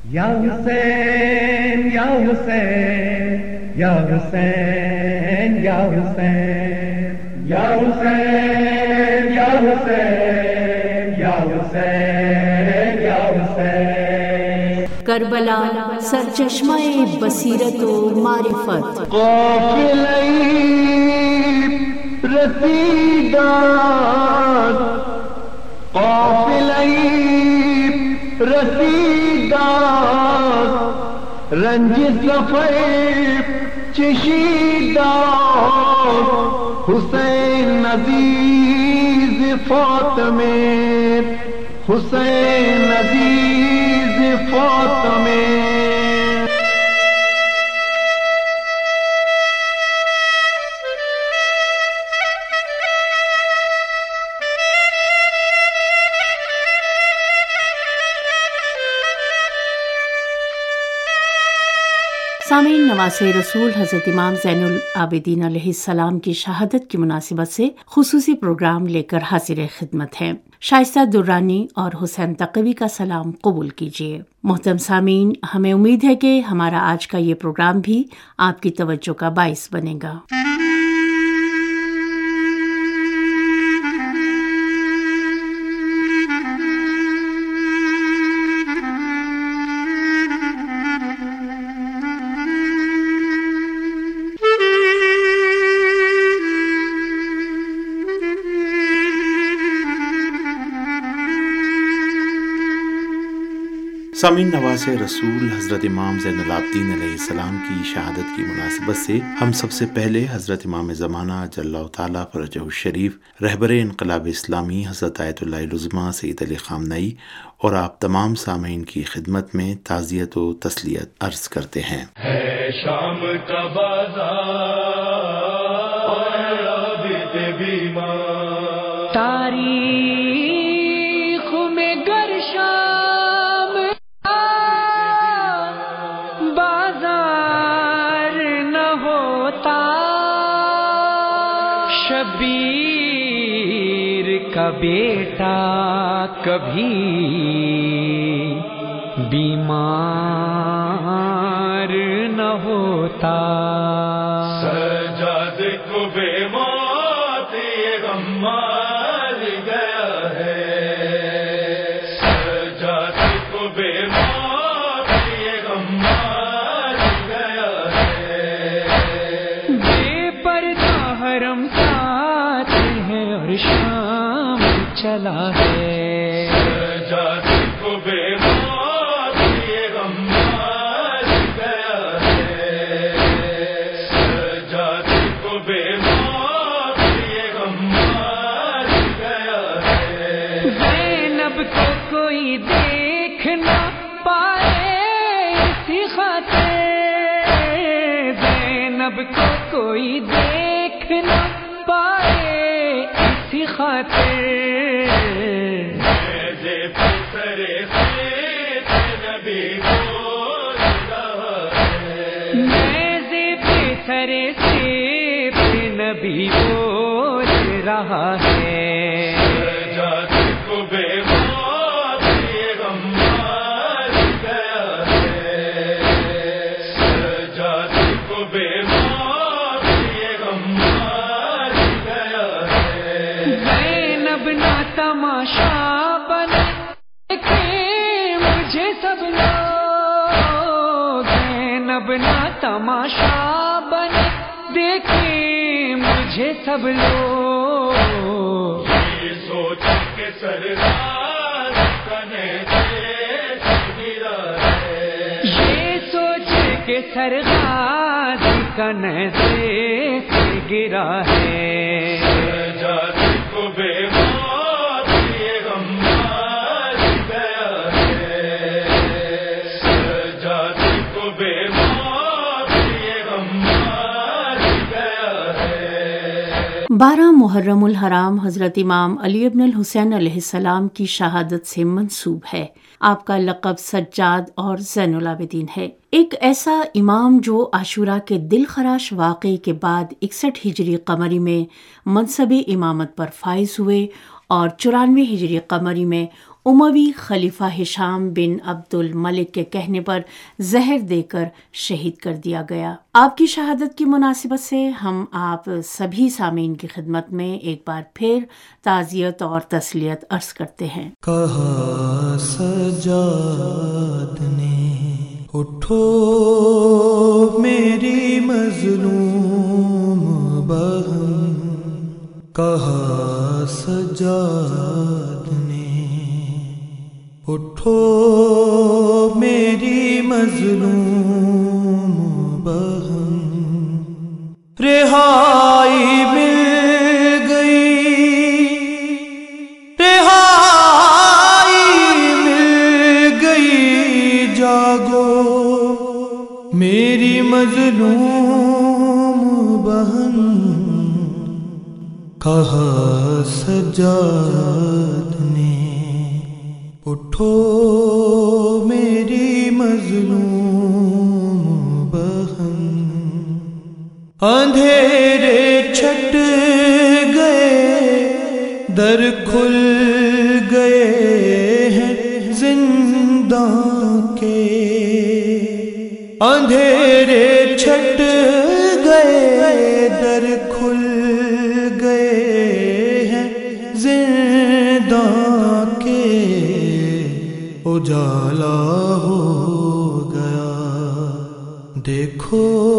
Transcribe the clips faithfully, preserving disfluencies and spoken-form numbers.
یا حسین یا حسین یا حسین یا حسین یا حسین یا حسین یا حسین یا حسین. کربلا سرچشمہ بصیرت و معرفت. قافلہ رسیدات قافلہ رسیدات رنج سفر چشیدات حسین عزیز فاطمے حسین عزیز فاطمے. سامعین، نواسۂ رسول حضرت امام زین العابدین علیہ السلام کی شہادت کی مناسبت سے خصوصی پروگرام لے کر حاضر خدمت ہیں. شائستہ درانی اور حسین تقوی کا سلام قبول کیجیے. محترم سامعین، ہمیں امید ہے کہ ہمارا آج کا یہ پروگرام بھی آپ کی توجہ کا باعث بنے گا. سامعین، نواز رسول حضرت امام زین العابدین علیہ السلام کی شہادت کی مناسبت سے ہم سب سے پہلے حضرت امام زمانہ جل اللہ تعالیٰ فرجہ الشریف رہبر انقلاب اسلامی حضرت آیت اللہ العظمیٰ سید علی خامنئی اور آپ تمام سامعین کی خدمت میں تعزیت و تسلیت عرض کرتے ہیں. ہے شام کا بازار عابد بیمار، تاریخ میں گر شام بازار نہ ہوتا، شبیر کا بیٹا کبھی بیمار نہ ہوتا. سجاد کو بے موت یہ غم مار گیا ہے، سجاد کو بے موت یہ غم مار گیا ہے. بے پردہ حرم ساتھ ہے اور شام چلا ہے، سجاد کو بے موت یہ غم مار گیا ہے، سجاد کو بے موت یہ غم مار گیا ہے. زینب کو کوئی دیکھ نہ پائے اسی خاطر، زینب کو کوئی دیکھ نہ پائے اسی خاطر. سرے سے نبی بول رہا ہے، سجاد کو بے موت یہ غم مار گیا ہے، سجاد کو بے موت یہ غم مار گیا ہے. زینب نہ تماشا بنے دیکھے مجھے سب لوگ، زینب نہ تماشا دیکھیں مجھے سب لوگ. یہ سوچ کے سرکار کنے سے گرا ہے، یہ سوچ کے سرغاز کنے سے گرا ہے. سجاد کو بے موت یہ غم مار گیا ہے، سجاد کو بے موت یہ غم مار گیا ہے. بارہ محرم الحرام حضرت امام علی ابن الحسین علیہ السلام کی شہادت سے منسوب ہے. آپ کا لقب سجاد اور زین العابدین ہے. ایک ایسا امام جو عاشورہ کے دل خراش واقعے کے بعد اکسٹھ ہجری قمری میں منصب امامت پر فائز ہوئے اور چورانوے ہجری قمری میں اموی خلیفہ ہشام بن عبد الملک کے کہنے پر زہر دے کر شہید کر دیا گیا۔ آپ کی شہادت کی مناسبت سے ہم آپ سبھی سامعین کی خدمت میں ایک بار پھر تعزیت اور تسلیت عرض کرتے ہیں۔ کہا سجاد نے اٹھو میری مظلوم بہن، کہا سجاد نے اٹھو میری مظلوم بہن، رہائی مل گئی، رہائی مل گئی، جاگو میری مظلوم بہن، کہا سجاد نے اٹھو میری مظلوم بہن، اندھیرے چھٹ گئے در کھل گئے ہیں زنداں کے، اندھیرے چھٹ گئے در کھل گئے ہیں زنداں کے، اجالا ہو گیا دیکھو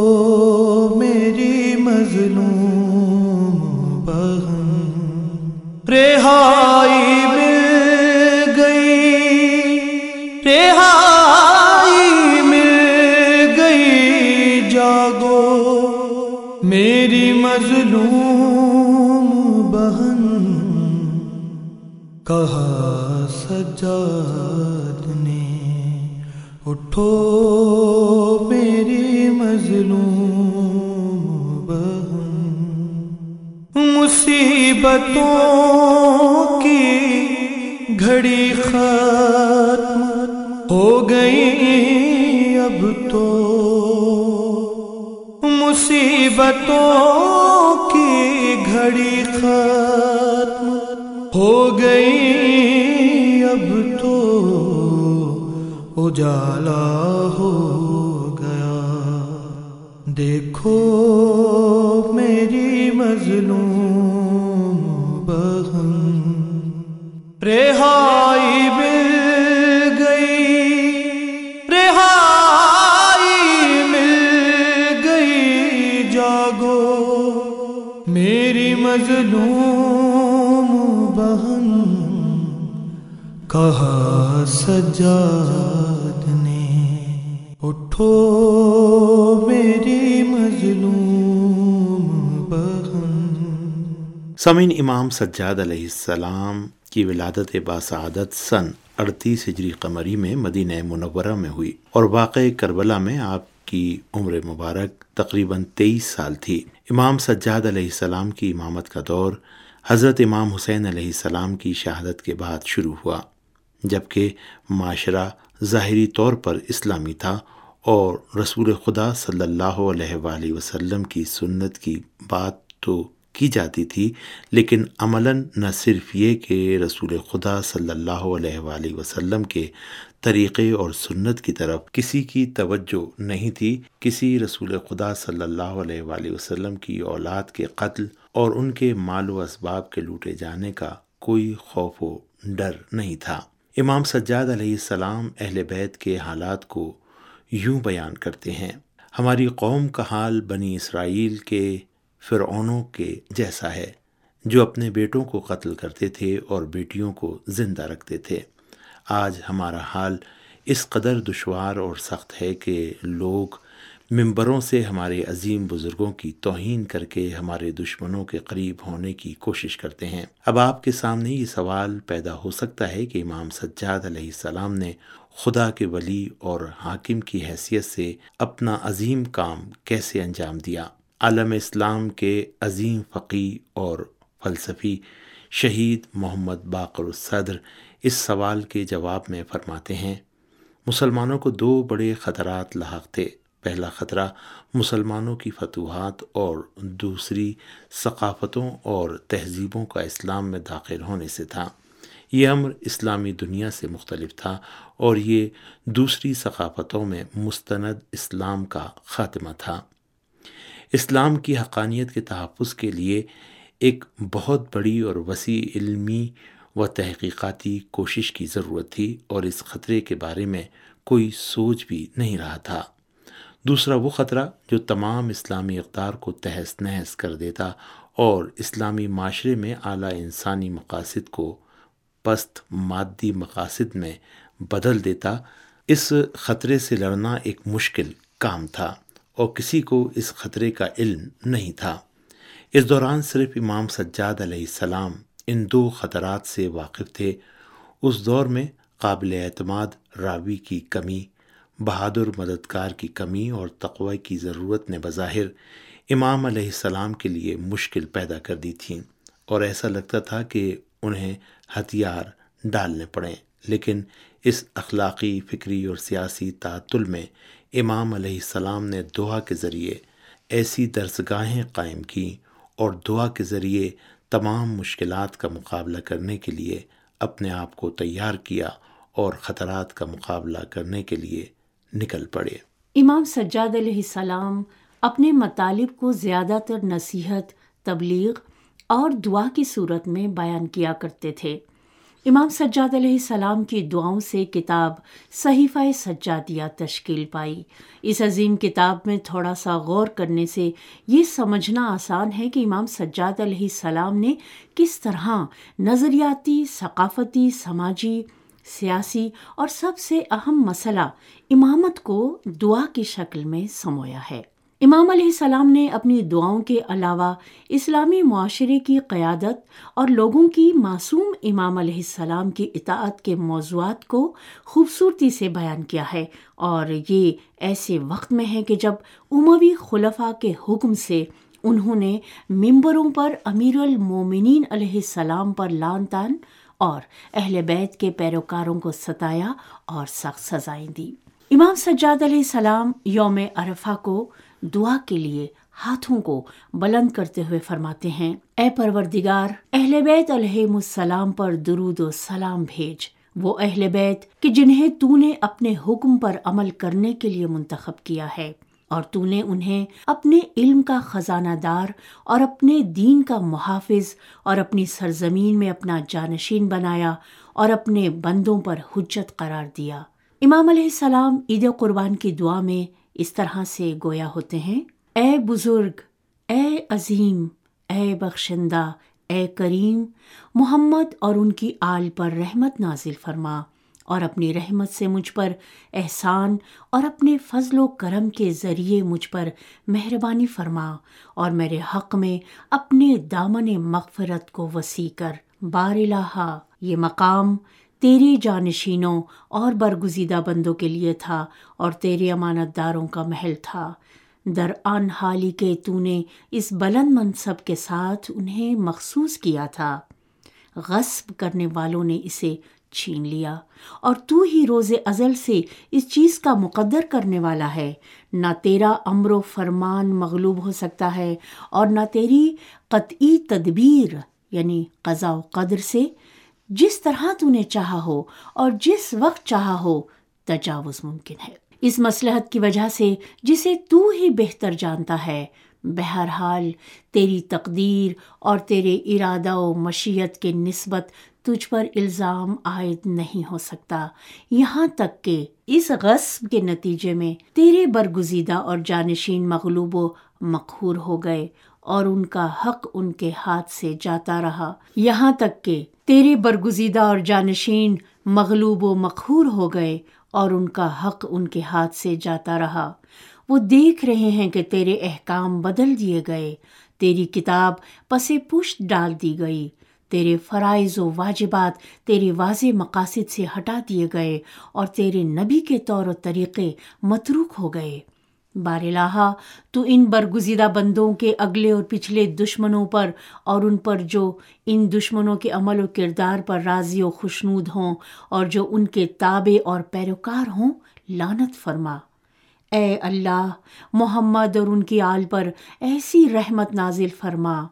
میری مظلوم بہن، رہائی مل گئی، رہائی مل گئی، جاگو میری مظلوم بہن، کہا سجاد نے اٹھو میری مظلوم بہن، مصیبتوں کی گھڑی ختم ہو گئی اب تو، مصیبتوں کی گھڑی ختم ہو گئی اب تو، اجالا ہو گیا دیکھو میری مظلوم بہن، رہائی مل گئی، رہائی مل گئی، جاگو میری مظلوم بہن، کہا سجاد نے اٹھو میری مظلوم بہن۔ سامعین، امام سجاد علیہ السلام کی ولادت باسعادت سن اڑتیس ہجری قمری میں مدینہ منورہ میں ہوئی اور واقع کربلا میں آپ کی عمر مبارک تقریباً تیئیس سال تھی۔ امام سجاد علیہ السلام کی امامت کا دور حضرت امام حسین علیہ السلام کی شہادت کے بعد شروع ہوا، جبکہ معاشرہ ظاہری طور پر اسلامی تھا اور رسول خدا صلی اللہ علیہ وآلہ وسلم کی سنت کی بات تو کی جاتی تھی، لیکن عملاً نہ صرف یہ کہ رسول خدا صلی اللہ علیہ وآلہ وسلم کے طریقے اور سنت کی طرف کسی کی توجہ نہیں تھی، کسی رسول خدا صلی اللہ علیہ وآلہ وسلم کی اولاد کے قتل اور ان کے مال و اسباب کے لوٹے جانے کا کوئی خوف و ڈر نہیں تھا۔ امام سجاد علیہ السلام اہل بیت کے حالات کو یوں بیان کرتے ہیں: ہماری قوم کا حال بنی اسرائیل کے فرعونوں کے جیسا ہے، جو اپنے بیٹوں کو قتل کرتے تھے اور بیٹیوں کو زندہ رکھتے تھے۔ آج ہمارا حال اس قدر دشوار اور سخت ہے کہ لوگ ممبروں سے ہمارے عظیم بزرگوں کی توہین کر کے ہمارے دشمنوں کے قریب ہونے کی کوشش کرتے ہیں۔ اب آپ کے سامنے یہ سوال پیدا ہو سکتا ہے کہ امام سجاد علیہ السلام نے خدا کے ولی اور حاکم کی حیثیت سے اپنا عظیم کام کیسے انجام دیا؟ عالم اسلام کے عظیم فقیہ اور فلسفی شہید محمد باقر الصدر اس سوال کے جواب میں فرماتے ہیں: مسلمانوں کو دو بڑے خطرات لاحق تھے۔ پہلا خطرہ مسلمانوں کی فتوحات اور دوسری ثقافتوں اور تہذیبوں کا اسلام میں داخل ہونے سے تھا۔ یہ امر اسلامی دنیا سے مختلف تھا اور یہ دوسری ثقافتوں میں مستند اسلام کا خاتمہ تھا۔ اسلام کی حقانیت کے تحفظ کے لیے ایک بہت بڑی اور وسیع علمی و تحقیقاتی کوشش کی ضرورت تھی، اور اس خطرے کے بارے میں کوئی سوچ بھی نہیں رہا تھا۔ دوسرا وہ خطرہ جو تمام اسلامی اقدار کو تہس نہس کر دیتا اور اسلامی معاشرے میں اعلیٰ انسانی مقاصد کو پست مادی مقاصد میں بدل دیتا۔ اس خطرے سے لڑنا ایک مشکل کام تھا اور کسی کو اس خطرے کا علم نہیں تھا۔ اس دوران صرف امام سجاد علیہ السلام ان دو خطرات سے واقف تھے۔ اس دور میں قابل اعتماد راوی کی کمی، بہادر مددگار کی کمی اور تقوی کی ضرورت نے بظاہر امام علیہ السلام کے لیے مشکل پیدا کر دی تھی، اور ایسا لگتا تھا کہ انہیں ہتھیار ڈالنے پڑیں۔ لیکن اس اخلاقی، فکری اور سیاسی تعطل میں امام علیہ السلام نے دعا کے ذریعے ایسی درسگاہیں قائم کی اور دعا کے ذریعے تمام مشکلات کا مقابلہ کرنے کے لیے اپنے آپ کو تیار کیا اور خطرات کا مقابلہ کرنے کے لیے نکل پڑے۔ امام سجاد علیہ السلام اپنے مطالب کو زیادہ تر نصیحت، تبلیغ اور دعا کی صورت میں بیان کیا کرتے تھے۔ امام سجاد علیہ السلام کی دعاؤں سے کتاب صحیفہ سجادیہ تشکیل پائی۔ اس عظیم کتاب میں تھوڑا سا غور کرنے سے یہ سمجھنا آسان ہے کہ امام سجاد علیہ السلام نے کس طرح نظریاتی، ثقافتی، سماجی، سیاسی اور سب سے اہم مسئلہ امامت کو دعا کی شکل میں سمویا ہے۔ امام علیہ السلام نے اپنی دعاؤں کے علاوہ اسلامی معاشرے کی قیادت اور لوگوں کی معصوم امام علیہ السلام کی اطاعت کے موضوعات کو خوبصورتی سے بیان کیا ہے، اور یہ ایسے وقت میں ہے کہ جب اموی خلفاء کے حکم سے انہوں نے ممبروں پر امیر المومنین علیہ السلام پر لعن طعن اور اہل بیت کے پیروکاروں کو ستایا اور سخت سزائیں دی۔ امام سجاد علیہ السلام یوم عرفہ کو دعا کے لیے ہاتھوں کو بلند کرتے ہوئے فرماتے ہیں: اے پروردگار، اہل بیت علیہم السلام پر درود و سلام بھیج، وہ اہل بیت کہ جنہیں تو نے اپنے حکم پر عمل کرنے کے لیے منتخب کیا ہے، اور تو نے انہیں اپنے علم کا خزانہ دار اور اپنے دین کا محافظ اور اپنی سرزمین میں اپنا جانشین بنایا اور اپنے بندوں پر حجت قرار دیا۔ امام علیہ السلام عید قربان کی دعا میں اس طرح سے گویا ہوتے ہیں: اے بزرگ، اے عظیم، اے بخشندہ، اے کریم، محمد اور ان کی آل پر رحمت نازل فرما، اور اپنی رحمت سے مجھ پر احسان اور اپنے فضل و کرم کے ذریعے مجھ پر مہربانی فرما، اور میرے حق میں اپنے دامن مغفرت کو وسیع کر۔ بار الہ، یہ مقام تیرے جانشینوں اور برگزیدہ بندوں کے لیے تھا اور تیرے امانت داروں کا محل تھا، در آن حالی کہ تو نے اس بلند منصب کے ساتھ انہیں مخصوص کیا تھا، غصب کرنے والوں نے اسے چھین لیا، اور تو ہی روز ازل سے اس چیز کا مقدر کرنے والا ہے۔ نہ تیرا امر و فرمان مغلوب ہو سکتا ہے، اور نہ تیری قطعی تدبیر یعنی قضاء و قدر سے جس طرح تو نے چاہا ہو اور جس وقت چاہا ہو تجاوز ممکن ہے، اس مصلحت کی وجہ سے جسے تو ہی بہتر جانتا ہے۔ بہرحال تیری تقدیر اور تیرے ارادہ و مشیت کے نسبت تجھ پر الزام عائد نہیں ہو سکتا، یہاں تک کہ اس غصب کے نتیجے میں تیرے برگزیدہ اور جانشین مغلوب و مقہور ہو گئے اور ان کا حق ان کے ہاتھ سے جاتا رہا یہاں تک کہ تیرے برگزیدہ اور جانشین مغلوب و مقہور ہو گئے اور ان کا حق ان کے ہاتھ سے جاتا رہا۔ وہ دیکھ رہے ہیں کہ تیرے احکام بدل دیے گئے، تیری کتاب پسے پشت ڈال دی گئی، تیرے فرائض و واجبات تیرے واضح مقاصد سے ہٹا دیے گئے، اور تیرے نبی کے طور و طریقے متروک ہو گئے۔ بار الہ، تو ان برگزیدہ بندوں کے اگلے اور پچھلے دشمنوں پر اور ان پر جو ان دشمنوں کے عمل و کردار پر راضی و خوشنود ہوں اور جو ان کے تابع اور پیروکار ہوں لعنت فرما۔ اے اللہ، محمد اور ان کی آل پر ایسی رحمت نازل فرما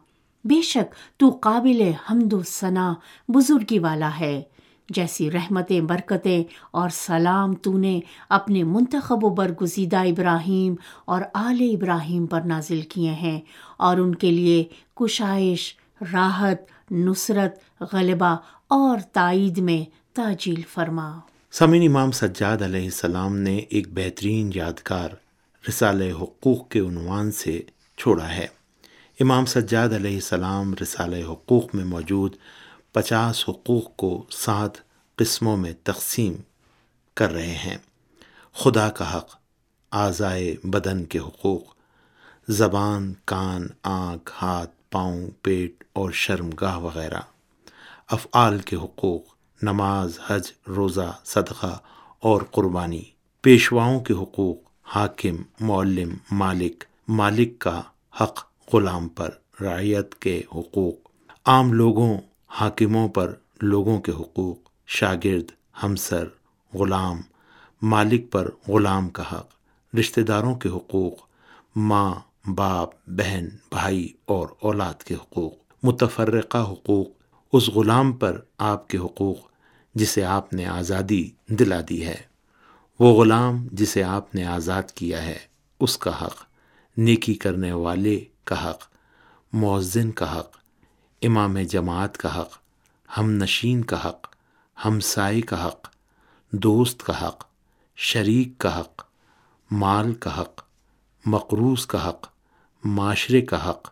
بے شک تو قابل حمد و ثنا بزرگی والا ہے۔ جیسی رحمتیں، برکتیں اور سلام تو نے اپنے منتخب و برگزیدہ ابراہیم اور آل ابراہیم پر نازل کیے ہیں، اور ان کے لیے کشائش، راحت، نصرت، غلبہ اور تائید میں تاجیل فرما۔ سامعین، امام سجاد علیہ السلام نے ایک بہترین یادگار رسالہ حقوق کے عنوان سے چھوڑا ہے۔ امام سجاد علیہ السلام رسالہ حقوق میں موجود پچاس حقوق کو سات قسموں میں تقسیم کر رہے ہیں۔ خدا کا حق، اعضائے بدن کے حقوق، زبان، کان، آنکھ، ہاتھ، پاؤں، پیٹ اور شرمگاہ وغیرہ، افعال کے حقوق، نماز، حج، روزہ، صدقہ اور قربانی، پیشواؤں کے حقوق، حاکم، معلم، مالک، مالک کا حق غلام پر، رعیت کے حقوق، عام لوگوں، حاکموں پر لوگوں کے حقوق، شاگرد، ہمسر، غلام، مالک پر غلام کا حق، رشتہ داروں کے حقوق، ماں، باپ، بہن، بھائی اور اولاد کے حقوق، متفرقہ حقوق، اس غلام پر آپ کے حقوق جسے آپ نے آزادی دلا دی ہے، وہ غلام جسے آپ نے آزاد کیا ہے اس کا حق، نیکی کرنے والے کا حق، مؤذن کا حق، امام جماعت کا حق، ہم نشین کا حق، ہمسائے کا حق، دوست کا حق، شریک کا حق، مال کا حق، مقروض کا حق، معاشرے کا حق،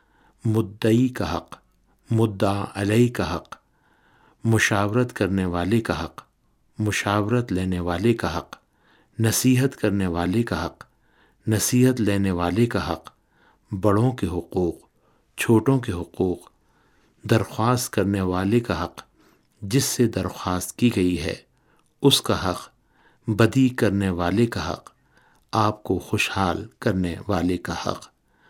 مدعی کا حق، مدعا علیہ کا حق، مشاورت کرنے والے کا حق، مشاورت لینے والے کا حق، نصیحت کرنے والے کا حق، نصیحت لینے والے کا حق، بڑوں کے حقوق، چھوٹوں کے حقوق، درخواست کرنے والے کا حق، جس سے درخواست کی گئی ہے اس کا حق، بدی کرنے والے کا حق، آپ کو خوشحال کرنے والے کا حق،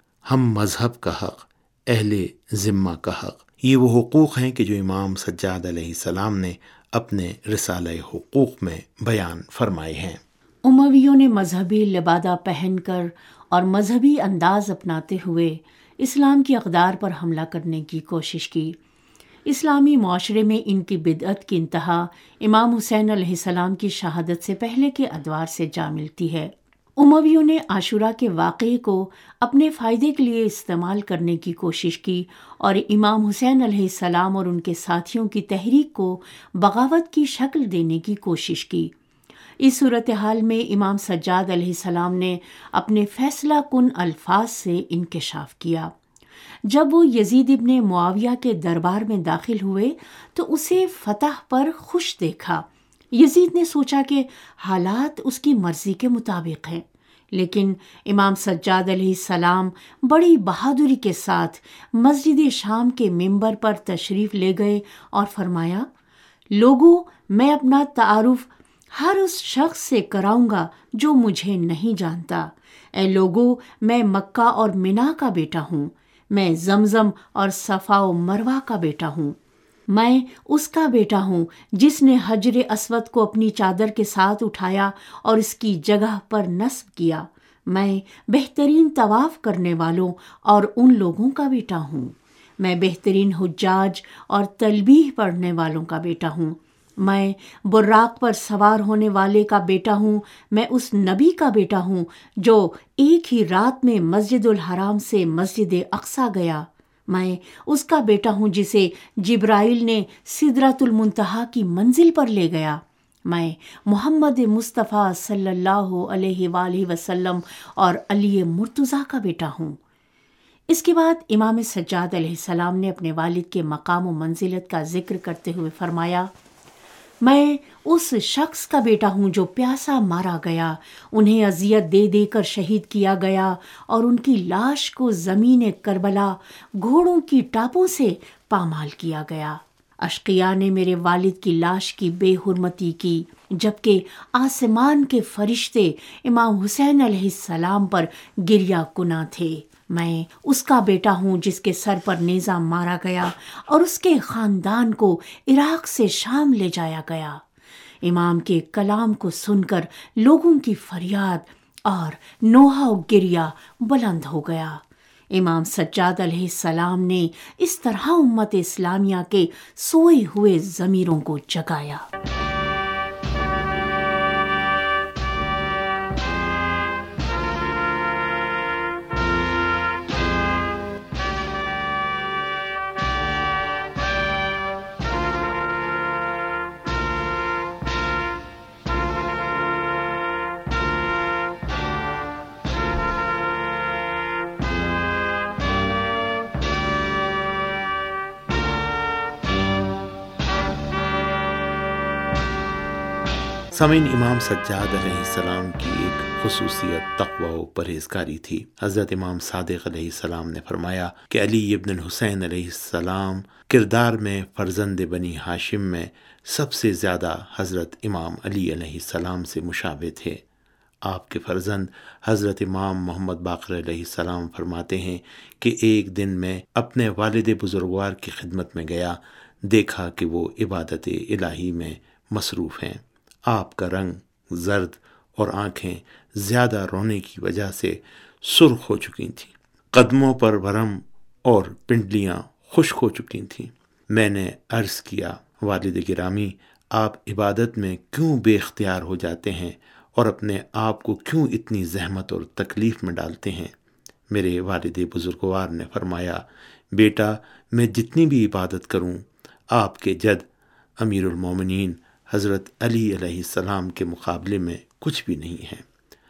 ہم مذہب کا حق، اہل ذمہ کا حق۔ یہ وہ حقوق ہیں کہ جو امام سجاد علیہ السلام نے اپنے رسالہ حقوق میں بیان فرمائے ہیں۔ امویوں نے مذہبی لبادہ پہن کر اور مذہبی انداز اپناتے ہوئے اسلام کی اقدار پر حملہ کرنے کی کوشش کی۔ اسلامی معاشرے میں ان کی بدعت کی انتہا امام حسین علیہ السلام کی شہادت سے پہلے کے ادوار سے جا ملتی ہے۔ امویوں نے عاشورہ کے واقعے کو اپنے فائدے کے لیے استعمال کرنے کی کوشش کی اور امام حسین علیہ السلام اور ان کے ساتھیوں کی تحریک کو بغاوت کی شکل دینے کی کوشش کی۔ اس صورتحال میں امام سجاد علیہ السلام نے اپنے فیصلہ کن الفاظ سے انکشاف کیا۔ جب وہ یزید ابن معاویہ کے دربار میں داخل ہوئے تو اسے فتح پر خوش دیکھا۔ یزید نے سوچا کہ حالات اس کی مرضی کے مطابق ہیں، لیکن امام سجاد علیہ السلام بڑی بہادری کے ساتھ مسجد شام کے ممبر پر تشریف لے گئے اور فرمایا، لوگوں، میں اپنا تعارف ہر اس شخص سے کراؤں گا جو مجھے نہیں جانتا۔ اے لوگوں، میں مکہ اور منا کا بیٹا ہوں، میں زمزم اور صفا و مروہ کا بیٹا ہوں، میں اس کا بیٹا ہوں جس نے حجر اسود کو اپنی چادر کے ساتھ اٹھایا اور اس کی جگہ پر نصب کیا، میں بہترین طواف کرنے والوں اور ان لوگوں کا بیٹا ہوں، میں بہترین حجاج اور تلبیہ پڑھنے والوں کا بیٹا ہوں، میں براق پر سوار ہونے والے کا بیٹا ہوں، میں اس نبی کا بیٹا ہوں جو ایک ہی رات میں مسجد الحرام سے مسجد اقصی گیا، میں اس کا بیٹا ہوں جسے جبرائیل نے سدرۃ المنتہا کی منزل پر لے گیا، میں محمد مصطفیٰ صلی اللہ علیہ وآلہ وسلم اور علی مرتضیٰ کا بیٹا ہوں۔ اس کے بعد امام سجاد علیہ السلام نے اپنے والد کے مقام و منزلت کا ذکر کرتے ہوئے فرمایا، میں اس شخص کا بیٹا ہوں جو پیاسا مارا گیا، انہیں اذیت دے دے کر شہید کیا گیا اور ان کی لاش کو زمین کربلا گھوڑوں کی ٹاپوں سے پامال کیا گیا۔ اشقیاء نے میرے والد کی لاش کی بے حرمتی کی، جبکہ آسمان کے فرشتے امام حسین علیہ السلام پر گریہ کناں تھے۔ میں اس کا بیٹا ہوں جس کے سر پر نیزہ مارا گیا اور اس کے خاندان کو عراق سے شام لے جایا گیا۔ امام کے کلام کو سن کر لوگوں کی فریاد اور نوحہ و گریہ بلند ہو گیا۔ امام سجاد علیہ السلام نے اس طرح امت اسلامیہ کے سوئے ہوئے ضمیروں کو جگایا۔ سامعین، امام سجاد علیہ السلام کی ایک خصوصیت تقوی و پرہیزگاری تھی۔ حضرت امام صادق علیہ السلام نے فرمایا کہ علی ابن الحسین علیہ السلام کردار میں فرزند بنی ہاشم میں سب سے زیادہ حضرت امام علی علیہ السلام سے مشابہ تھے۔ آپ کے فرزند حضرت امام محمد باقر علیہ السلام فرماتے ہیں کہ ایک دن میں اپنے والد بزرگوار کی خدمت میں گیا، دیکھا کہ وہ عبادت الہی میں مصروف ہیں۔ آپ کا رنگ زرد اور آنکھیں زیادہ رونے کی وجہ سے سرخ ہو چکی تھیں، قدموں پر ورم اور پنڈلیاں خشک ہو چکی تھیں۔ میں نے عرض کیا، والد گرامی، آپ عبادت میں کیوں بے اختیار ہو جاتے ہیں اور اپنے آپ کو کیوں اتنی زحمت اور تکلیف میں ڈالتے ہیں؟ میرے والد بزرگوار نے فرمایا، بیٹا، میں جتنی بھی عبادت کروں آپ کے جد امیر المومنین حضرت علی علیہ السلام کے مقابلے میں کچھ بھی نہیں ہے۔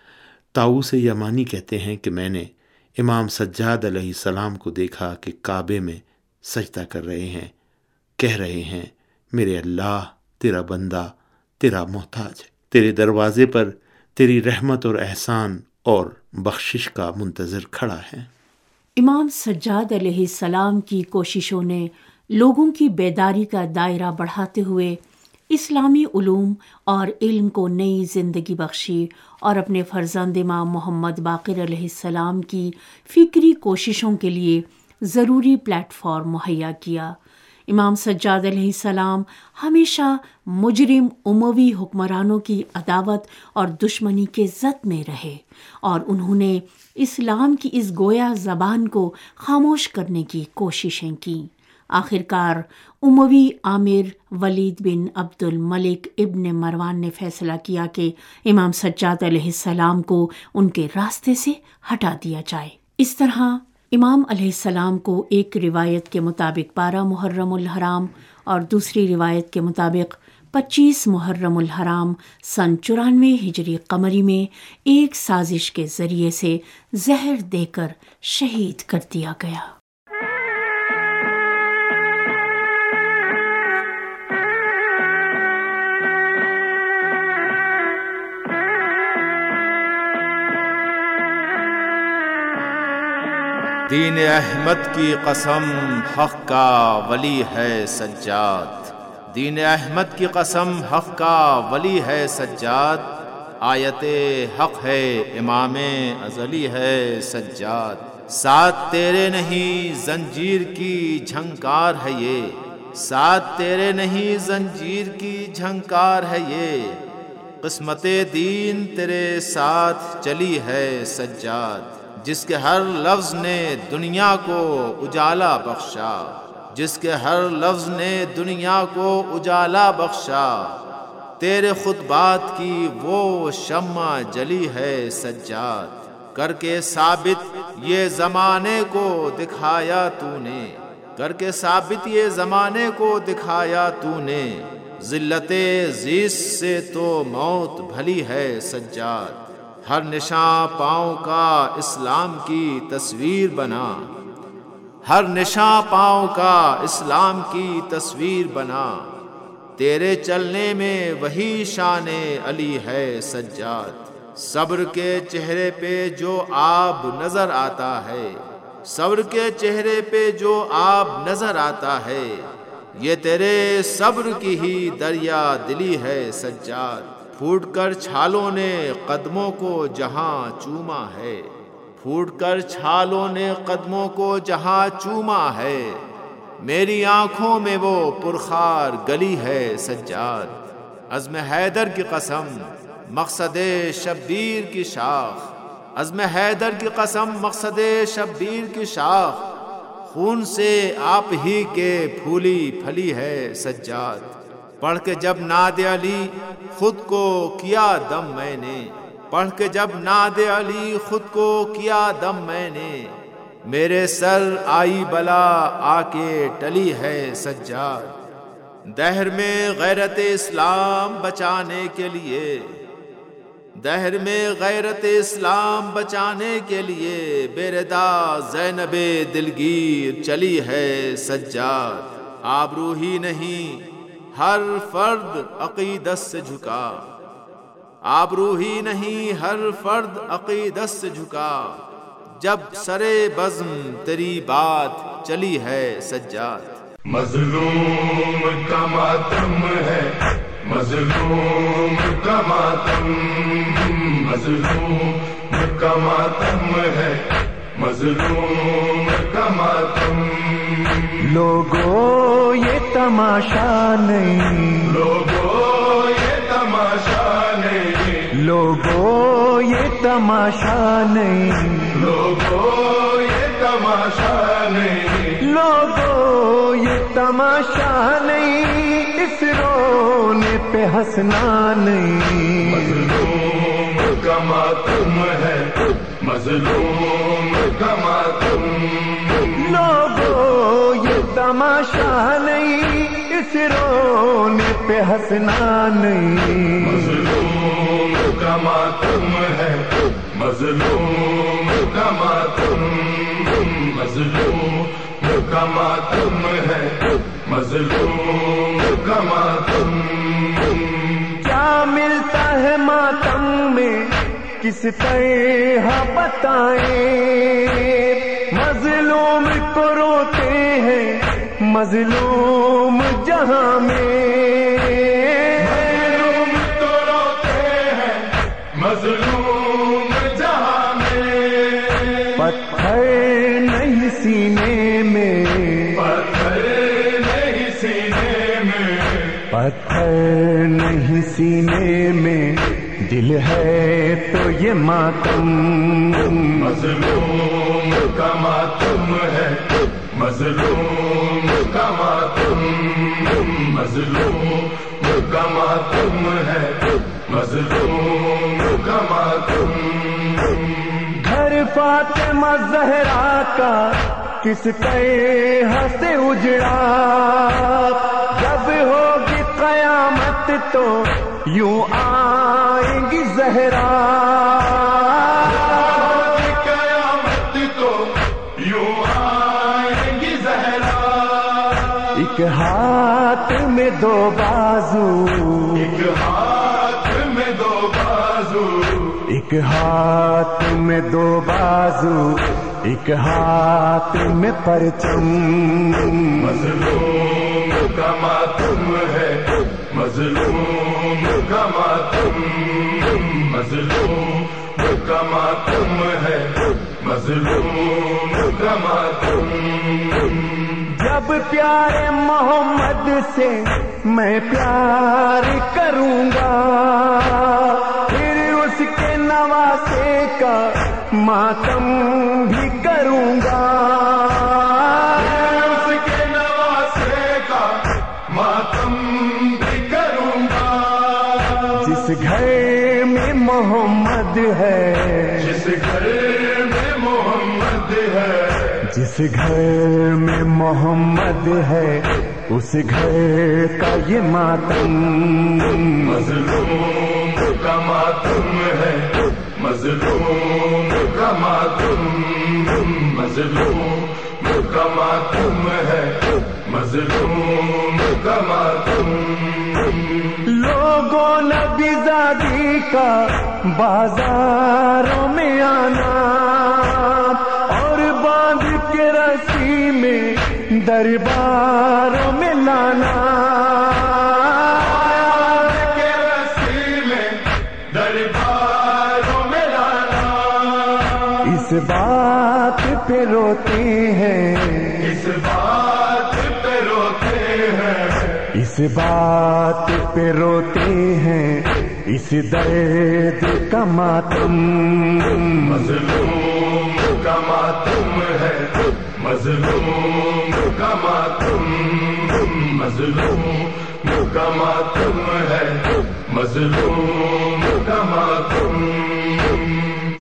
طاؤس یمانی کہتے ہیں کہ میں نے امام سجاد علیہ السلام کو دیکھا کہ کعبے میں سجدہ کر رہے ہیں، کہہ رہے ہیں، میرے اللہ، تیرا بندہ تیرا محتاج ہے، تیرے دروازے پر تیری رحمت اور احسان اور بخشش کا منتظر کھڑا ہے۔ امام سجاد علیہ السلام کی کوششوں نے لوگوں کی بیداری کا دائرہ بڑھاتے ہوئے اسلامی علوم اور علم کو نئی زندگی بخشی اور اپنے فرزند امام محمد باقر علیہ السلام کی فکری کوششوں کے لیے ضروری پلیٹ فارم مہیا کیا۔ امام سجاد علیہ السلام ہمیشہ مجرم اموی حکمرانوں کی عداوت اور دشمنی کے زد میں رہے اور انہوں نے اسلام کی اس گویا زبان کو خاموش کرنے کی کوششیں کیں۔ آخر کار اموی امیر ولید بن عبد الملک ابن مروان نے فیصلہ کیا کہ امام سجاد علیہ السلام کو ان کے راستے سے ہٹا دیا جائے۔ اس طرح امام علیہ السلام کو ایک روایت کے مطابق بارہ محرم الحرام اور دوسری روایت کے مطابق پچیس محرم الحرام سن چورانوے ہجری قمری میں ایک سازش کے ذریعے سے زہر دے کر شہید کر دیا گیا۔ دین احمد کی قسم، حق کا ولی ہے سجاد۔ دین احمد کی قسم، حق کا ولی ہے سجاد۔ آیت حق ہے، امام ازلی ہے سجاد۔ ساتھ تیرے نہیں زنجیر کی جھنکار ہے یہ، ساتھ تیرے نہیں زنجیر کی جھنکار ہے یہ۔ قسمت دین تیرے ساتھ چلی ہے سجاد، جس کے ہر لفظ نے دنیا کو اجالا بخشا، جس کے ہر لفظ نے دنیا کو اجالا بخشا۔ تیرے خطبات کی وہ شمع جلی ہے سجاد، کر کے ثابت یہ زمانے کو دکھایا تو نے، کر کے ثابت یہ زمانے کو دکھایا تو نے۔ ذلت زیست سے تو موت بھلی ہے سجاد، ہر نشاں پاؤں کا اسلام کی تصویر بنا، ہر نشاں پاؤں کا اسلام کی تصویر بنا۔ تیرے چلنے میں وہی شان علی ہے سجاد، صبر کے چہرے پہ جو آب نظر آتا ہے، صبر کے چہرے پہ جو آب نظر آتا ہے، یہ تیرے صبر کی ہی دریا دلی ہے سجاد۔ پھوٹ کر چھالوں نے قدموں کو جہاں چوما ہے، پھوٹ کر چھالوں نے قدموں کو جہاں چوما ہے۔ میری آنکھوں میں وہ پرخار گلی ہے سجاد، عزم حیدر کی قسم، مقصد شبیر کی شاخ، عزم حیدر کی قسم مقصد شبیر کی شاخ، خون سے آپ ہی کے پھولی پھلی ہے سجاد۔ پڑھ کے جب ناد علی خود کو کیا دم میں نے، پڑھ کے جب ناد علی خود کو کیا دم میں نے، میرے سر آئی بلا آ کے ٹلی ہے سجاد۔ دہر میں غیرت اسلام بچانے کے لیے، دہر میں غیرت اسلام بچانے کے لیے، بیردا زینب دلگیر چلی ہے سجاد۔ آبرو ہی نہیں ہر فرد عقیدت سے جھکا، آبرو ہی نہیں ہر فرد عقیدت سے جھکا، جب سرے بزم تیری بات چلی ہے سجاد۔ مظلوم کا ماتم ہے، مظلوم کا ماتم، مظلوم کا ماتم ہے، مظلوم کا ماتم۔ لوگوں یہ تماشا نہیں، لوگوں یہ تماشا نہیں، لوگوں یہ تماشا نہیں، لوگوں یہ تماشا نہیں، لوگوں یہ تماشا نہیں، اس رونے پہ ہنسنا نہیں۔ مظلوم کا ماتم ہے، مظلوم کا ماتم، لوگوں یہ تماشا نہیں، اس رونے پہ ہنسنا نہیں۔ مظلوم کا ماتم ہے، مظلوم کا ماتم، مظلوم کا ماتم ہے، مظلوم کا ماتم۔ کیا ملتا ہے ماتم میں کس طرح بتائیں، مظلوم کو روتے ہیں مظلوم جہاں میں، مظلوم تو روتے ہیں مظلوم جہاں میں، پتھر نہیں سینے میں، پتھر نہیں سینے میں، پتھر نہیں سینے میں، دل ہے تو یہ ماتم۔ مظلوم کا ماتم ہے، مظلوم کا ماتم، مظلوم کا ماتم ہے، مظلوم کا ماتم۔ گھر فاطمہ زہرا کا کس طرح سے اجڑا، جب ہوگی قیامت تو یوں آئیں گی زہرا، قیامت تو یوں آئیں گی زہرا، ایک ہاتھ میں دو بازو، ایک ہاتھ میں دو بازو، ایک ہاتھ میں دو بازو، ایک ہاتھ میں پرچم۔ مظلوم کا ماتم ہے، مظلوم کا ماتم، مظلوم کا ماتم ہے، مظلوم کا ماتم۔ جب پیارے محمد سے میں پیار کروں گا، پھر اس کے نواسے کا ماتم بھی کروں گا، اس کے نواسے کا ماتم بھی کروں گا۔ جس گھر میں محمد ہے، جس گھر میں محمد ہے، جس گھر میں محمد ہے، اس گھر کا یہ ماتم۔ مظلوم کا ماتم ہے، مظلوم کا ماتم، مظلوم کا ماتم ہے، مظلوم کا ماتم۔ لوگوں نبی زادی کا بازاروں میں آنا، اور باندھ کے رسی میں درباروں میں لانا، کے رسی میں درباروں میں لانا، اس بات پہ روتے ہیں، اس بات پہ روتے ہیں، اس بات پہ روتے ہیں، اس درد کا ماتم، مظلوم کا ماتم ہے، مظلوم کا ماتم، مظلوم کا ماتم ہے، مظلوم کا ماتم۔